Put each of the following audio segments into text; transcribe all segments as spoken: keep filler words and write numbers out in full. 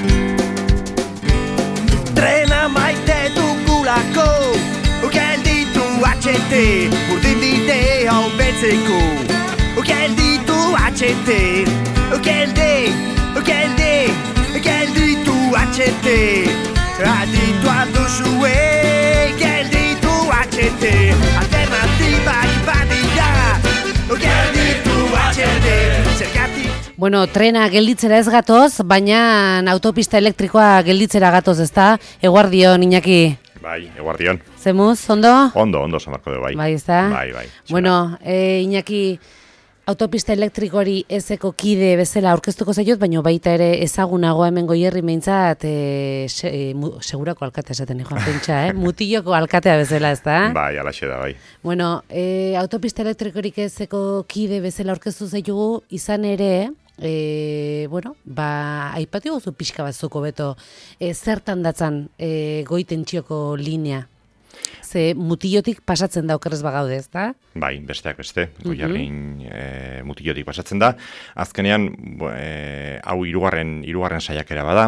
Trena maite dugulako, gelditu atxete, urdin bidea hobetzeko. Gelditu atxete, gelde, gelde, gelditu atxete. Aditua duzue, gelditu atxete, alternatibak badira, gelditu atxete, zergatik. Bueno, trena gelditzera ez gatoz, baina autopista elektrikoa gelditzera gatoz, ezta? Eguardion, Iñaki. Bai, eguardion. Zemuz, ondo? Ondo, ondo, zamarko du, bai. Bai, ezta? Bai, bai. Bueno, e, Iñaki, autopista elektrikoari ezeko kide bezala aurkeztuko zaitut, baina baita ere ezagunagoa hemen Goierri meintzat e, se, e, mu, segurako alkatea esaten joan pentsa, eh? Mutiloko alkatea bezala, ezta? Bai, alaxe da, bai. Bueno, e, autopista elektrikorik ezeko kide bezala aurkeztu zaitugu, izan ere, E, bueno, ba, aipatu gozu pixka batzuko beto, e, zertan datzan e, goi tentsioko linea? Ze mutilotik pasatzen da okerrez bagaude, ez da? Bai, besteak beste, Goierrin e, mutilotik pasatzen da. Azkenean, bo, e, hau hirugarren hirugarren saiakera bada,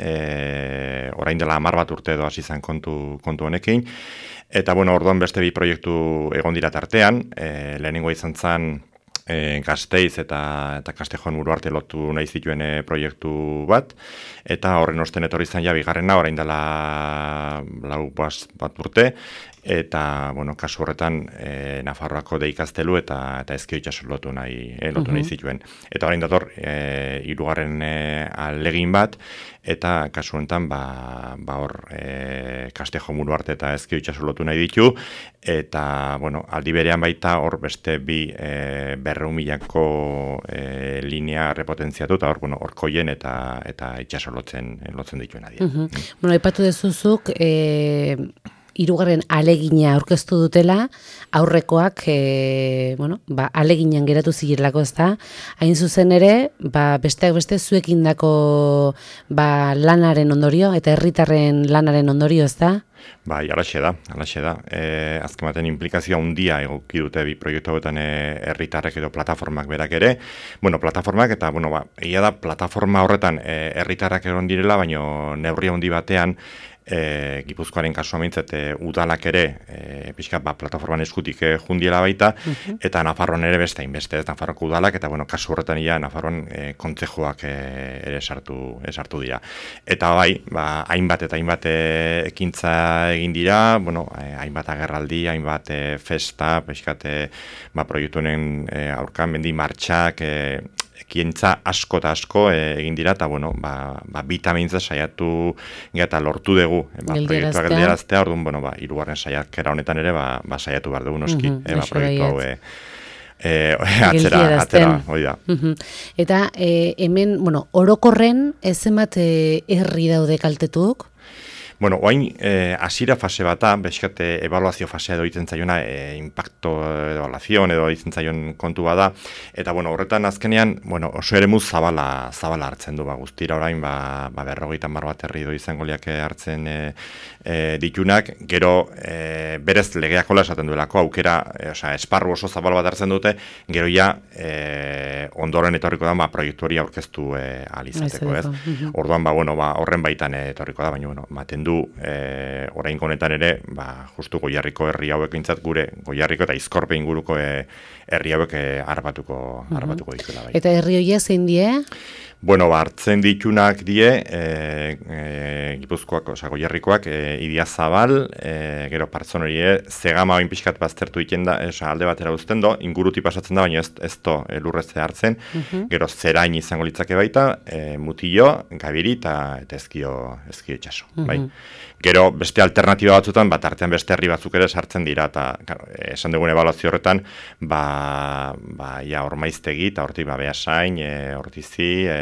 e, orain dela hamar bat urte edo hasi izan kontu, kontu honekin, eta bueno, orduan beste bi proiektu egon dira tartean, e, lehenengo izan zen, E, Gasteiz eta eta Kastejon Uruarte lotu nahi zituen e, proiektu bat, eta horren osten etorri izan ja bigarrena orain dela lau bat urte, eta bueno, kasu horretan e, Nafarroako deikaztelu eta eta Ezkio itsaso lotu nahi e, lotu nahi zituen. Eta orain dator e, hirugarren e, alegin bat, eta kasu honetan ba ba hor e, Kastejo Uruarte eta Ezkio itsaso lotu nahi ditu, eta bueno, aldi berean baita hor beste bi e, berrehun milako e, linea repotentziatu, eta hor, bueno, orkoien eta eta itsaso lotzen lotzen dituen adia. Uh -huh. mm. Bueno, aipatu dezuzuk e, hirugarren alegina aurkeztu dutela, aurrekoak e, bueno, ba, aleginan geratu zirelako, ezta? Hain zuzen ere, ba, besteak beste zuekindako ba, lanaren ondorio eta herritarren lanaren ondorio, ezta? Bai, alaxe da, alaxe da. E, azken baten implikazioa handia egoki dute bi proiektu hauetan herritarrek edo plataformak berak ere. Bueno, plataformak eta, bueno, ba, egia da, plataforma horretan herritarrak egon direla, baino neurri handi batean, E, Gipuzkoaren kasua mintzat e, udalak ere e, pixka ba, plataforman eskutik e, jundiela baita, uh-huh. eta Nafarroan ere beste inbeste, ez Nafarroko udalak, eta bueno, kasu horretan ia Nafarroan e, kontzejoak e, ere sartu, sartu dira. Eta bai, ba, hainbat eta hainbat e, ekintza egin dira, bueno, e, hainbat agerraldi, hainbat e, festa, pixkat e, ba, proiektu honen e, aurkan, mendi martxak, e, ekientza asko eta asko e, egin dira, eta bueno, ba, ba bitamintza saiatu eta lortu dugu, e, ba, proiektua geldiaraztea, orduan, bueno, ba, hirugarren saiakera honetan ere, ba, ba saiatu behar dugu noski, uh-huh, e, ba, proiektu hau e, e, atzera, atzera, hori da. Uh-huh. Eta e, hemen, bueno, orokorren ez zenbat e, herri daude kaltetuk? Bueno, oain, eh, asira fase bata, bezkate evaluazio fasea edo ditzen zaiona, eh, impacto evaluazion edo ditzen zaion kontu bada, eta bueno, horretan azkenean, bueno, oso ere muz zabala, zabala hartzen du, ba, guztira orain, ba, ba berrogeita hamar bat herri edo izango liake hartzen e, e, ditunak, gero e, berez legeakola esaten duelako, aukera, e, osea, esparru oso zabal bat hartzen dute, gero ja, e, ondoren etorriko da, ba, proiektu hori aurkeztu e, alizateko, ez? Orduan, ba, bueno, ba, horren baitan etorriko da, baina, bueno, maten du e, orain honetan ere, ba, justu Goierriko herri hauek bintzat gure, Goierriko eta Izkorpe inguruko e, herri hauek e, arbatuko, arbatuko dituela. Bai. Eta herri horiek zein die? Bueno, ba, hartzen ditunak die, e, e, Gipuzkoak, oza, Goierrikoak, e, Idiazabal, e, gero Partzonorie, Zegama bain pixkat baztertu iten da, esa, alde batera uzten do, inguruti pasatzen da, baina ez, ez do e, lurrezea hartzen, uh-huh. Gero Zerain izango litzake baita, e, Mutillo, Gabiri eta Ezkio, Ezkio itsaso, uh-huh. Bai. Gero beste alternatiba batzutan, bat artean beste herri batzuk ere sartzen dira, eta claro, esan dugun ebaluazio horretan, ba, ba ja, Ormaiztegi, eta hortik, ba, Beasain, e, Ortizi, e,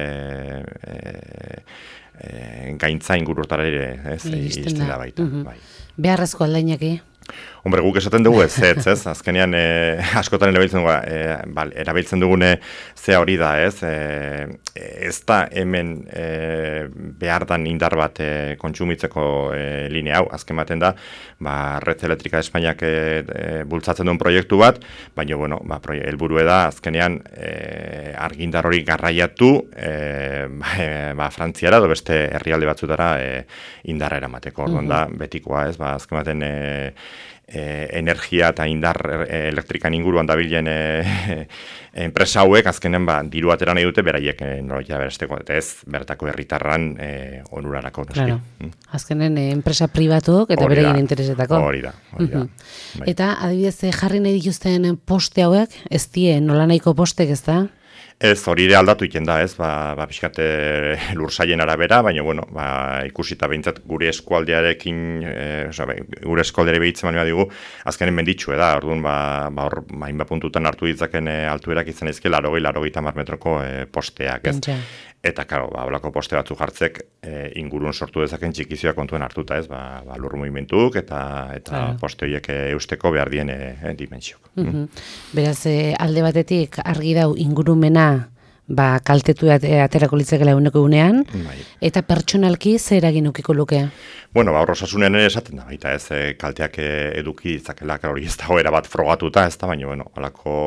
e, e, gaintza ingururtara ere, ez, izten da baita. Uh-huh. Bai. Beharrezko aldainak, Hombre, guk esaten dugu ez, ez, ez, azkenean e, askotan erabiltzen dugu, e, bal, erabiltzen dugune zea hori da, ez, e, ez da hemen e, behar dan indar bat e, kontsumitzeko e, linea hau, azken baten da, ba, Red Elektrika Espainiak e, e, bultzatzen duen proiektu bat, baina, bueno, ba, helburue da, azkenean e, argindar hori garraiatu, e, ba, e, ba, Frantziara, edo beste herrialde batzutara e, indarra eramateko, orduan da, betikoa, ez, ba, azken baten e, e, energia eta indar e, elektrikan inguruan dabilen e, enpresa hauek, azkenen, ba, diru atera nahi dute, beraiek e, noroia beresteko, eta ez, bertako herritarran e, onurarako. Claro. Mm. Azkenen e, enpresa pribatuk eta beraien interesetako. Hori da, hori da. Mm-hmm. Bai. Eta, adibidez, jarri nahi dituzten poste hauek, ez die, nola nahiko postek, ez da? Ez, hori ere aldatu iken da, ez, ba, ba pixkate lursaien arabera, baina, bueno, ba, ikusita behintzat gure eskualdearekin, e, oza, gure eskualdeare behitzen baina digu, azkenen menditxue da, orduan, ba, ba, hor, hainbat puntutan hartu ditzaken e, altuerak izan ezke, larogei, larogei tamar metroko e, posteak, ez. Pentsa. Eta, karo, ba, olako poste batzu jartzek e, ingurun sortu dezaken txikizioa kontuen hartuta, ez, ba, ba lur mugimentuk eta eta claro. Poste horiek eusteko behar dien e, dimentsiok. Mm-hmm. Mm. Beraz, e, alde batetik argi dau ingurumena ba, kaltetu aterako litzakela eguneko unean, bai. Eta pertsonalki zer eragin ukiko luke? Bueno, ba, horrosasunen ere esaten da, baita ez, e, kalteak e, eduki ditzakela, hori ez dago erabat frogatuta, ez da, baina, bueno, alako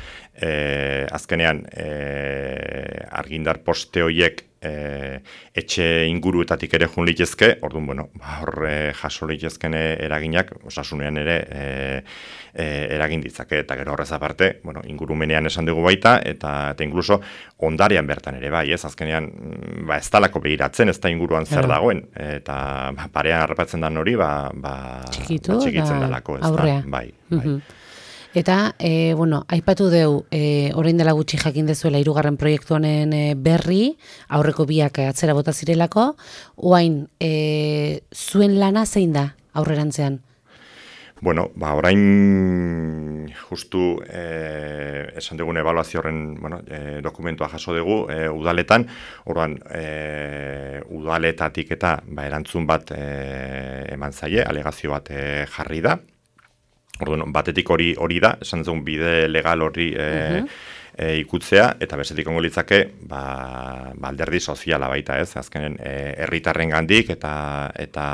e, azkenean e, argindar poste horiek e, etxe inguruetatik ere jun litezke, orduan, bueno, ba, hor e, jaso litezken eraginak, osasunean ere e, e, eragin ditzake, eta gero horrez aparte, bueno, ingurumenean esan dugu baita, eta, eta inkluso ondarean bertan ere, bai, ez, azkenean, ba, ez talako behiratzen, ez da inguruan zer dagoen, eta ba, parean harrapatzen dan hori, ba, ba, Txikitu, ba txikitzen da, dalako, ez aurrea. Da, bai, bai. Mm-hmm. Eta, e, bueno, aipatu deu, e, orain dela gutxi jakin dezuela hirugarren proiektu honen e, berri, aurreko biak atzera bota zirelako, oain, e, zuen lana zein da aurrerantzean? Bueno, ba, orain justu eh, esan dugun ebaluazio horren bueno, eh, dokumentua jaso dugu eh, udaletan, orduan eh, udaletatik eta ba, erantzun bat eh, eman zaie, alegazio bat eh, jarri da. Orduan, batetik hori hori da, esan dugun bide legal hori eh, uh-huh. E, ikutzea, eta besetik ongo litzake, ba, ba alderdi soziala baita, ez? Azkenen, herritarren e, gandik eta eta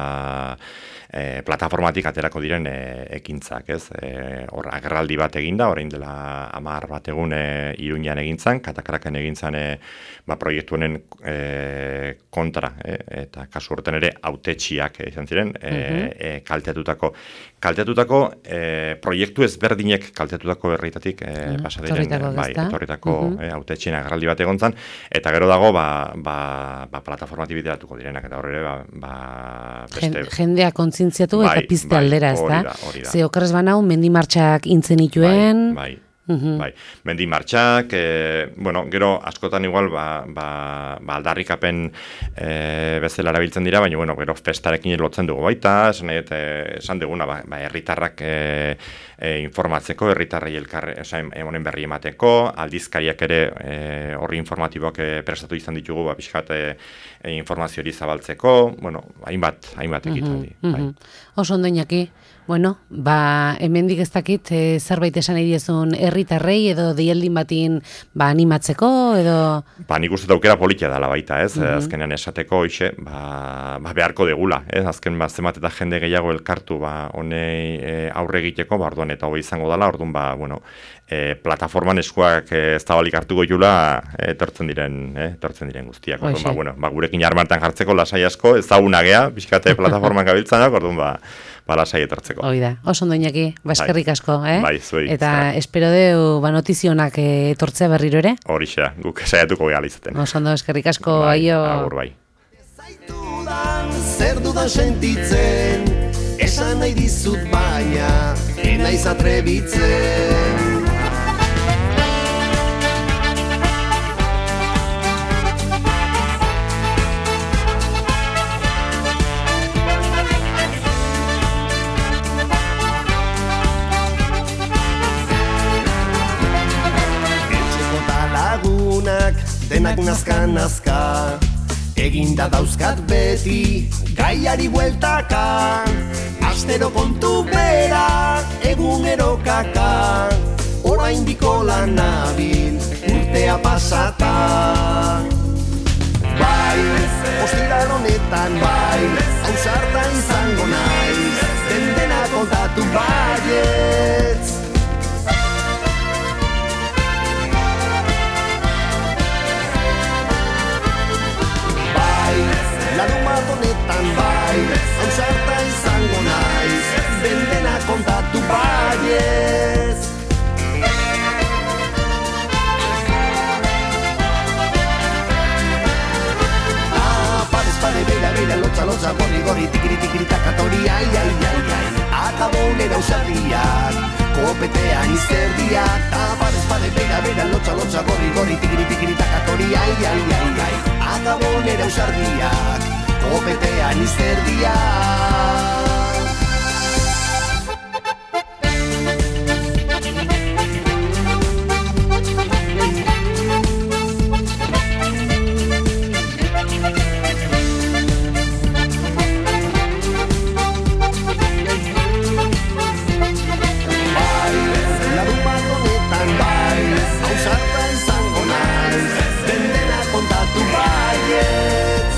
e, plataformatik aterako diren e, ekintzak, ez? E, hor, agerraldi bat eginda, orain dela hamar bat egun e, Iruñan egintzan, Katakaraken egintzan e, ba, proiektu honen e, kontra, e, eta kasu horten ere autetxiak e, izan ziren, e, uh-huh. e, kaltetutako, kaltetutako e, proiektu ezberdinek kaltetutako herritatik e, uh-huh. pasa diren, bai, etorritako uh-huh. eh, autetxien agerraldi bat egontzan, eta gero dago, ba, ba, ba plataformatik bideratuko direnak, eta horre, ba, ba beste... Jendea kontzintziatu bai, eta pizte bai, aldera, ez da? Da, hori da. Ze okerrez banau, mendimartxak intzen ituen... Bai, bai. Uh-huh. Bai, mendi martxak, e, bueno, gero askotan igual ba, ba, ba aldarrikapen e, bezala erabiltzen dira, baina bueno, gero festarekin lotzen dugu baita, esan, et, esan duguna, ba, ba herritarrak e, e, informatzeko, herritarrei elkar, esan, emonen berri emateko, aldizkariak ere e, horri informatiboak e, prestatu izan ditugu, ba, pixkat e, e, informazio hori zabaltzeko, bueno, hainbat, hainbat ekitaldi. Uh-huh, uh-huh. Bai. Oso ondo Iñaki. Bueno, ba, hemendik ez dakit, e, zerbait esan nahi diezun herritarrei edo dieldin batin ba, animatzeko edo... Ba, nik uste aukera politia dela baita, ez? Mm-hmm. Azkenean esateko, hoxe, ba, ba, beharko degula, ez? Azken, ba, zemat eta jende gehiago elkartu, ba, honei e, aurre egiteko, ba, orduan eta hoi izango dela, orduan, ba, bueno, e, plataforman eskuak e, ez tabalik hartuko jula, e, etortzen diren, e, etortzen diren guztiak, orduan, ba, bueno, ba, gurekin harmartan jartzeko lasai asko, ez zauna gea, pixkate plataforman gabiltzanak, orduan, ba, ba, lasai etortzeko. Hoi da, oso ondo Iñaki, baskerrik asko, eh? Bai, zuei. Eta zara. Espero deu, ba, notizionak etortzea berriro ere? Horixe, guk saiatuko gehala izaten. Oso ondo, eskerrik asko, bai, aio. Agur, bai. Zer dudan sentitzen, esan nahi dizut baina, enaiz atrebitzen. Denak nazka-nazka, Eginda dauzkat beti, gaiari bueltaka, astero kontu bera, egunero kaka, oraindiko lan nabil, urtea pasata. Bai, ostiral honetan bai, ausarta izango naiz, den dena kontatu baietz. Larunbat honetan bai, ausarta izango naiz, den dena kontatu baiez. Ah, parez pare, beira, beira, lotza, lotza, gorri, gorri, tikiri, tikiri, takatori, ai, ai, ai, ai. Akabo nera usardiak, kopetean izerdiak. Ah, parez pare, beira, beira, lotza, lotza, gorri, gorri, tikiri, tikiri, takatori, ai, ai, ai, ai. Akabo nera usardiak, kopetean izerdiak. Bai, larunbat honetan bai, ausarta izango naiz, den dena kontatu baietz.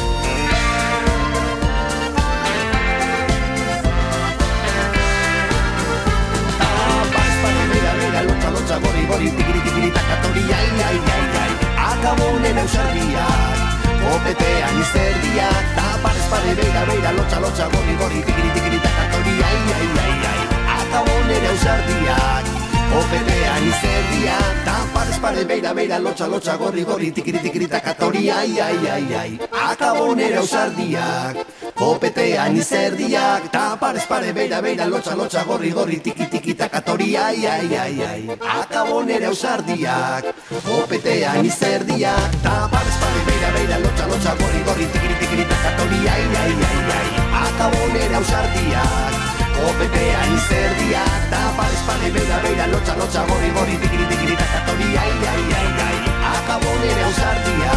Lotza, gorri, gorri, tikiri, tikiri, takatori, ai, ai, ai, ai. Akabo nena usardiak, kopetean izerdiak. Ta parez pare, beira, beira, lotza, lotza, gorri, gorri, tikiri, tikiri, takatori, ai, ai, ai, ai. Akabo nena usardiak, kopetean izerdiak. Ta parez pare, beira, beira, lotza, lotza, gorri, gorri, tikiri, tikiri, takatori, ai, ai, ai, ai. Akabo nena usardiak, kopetean izerdiak. Ta parez pare, beira, beira, lotza, lotza, gorri, gorri, tiki, tiki, takatori, ai, ai, ai, ai. Akabo nera usardiak, kopetean izerdiak. Ta parez pare, beira, beira, lotza, lotza, gorri, gorri, tikiri, tikiri, takatori, ai, ai, ai, ai. Akabo nera usardiak, kopetean izerdiak. Ta parez pare, beira, beira, lotza, lotza, gorri, gorri, tikiri, tikiri, takatori, ai, ai, ai, ai. Akabo nera usardiak,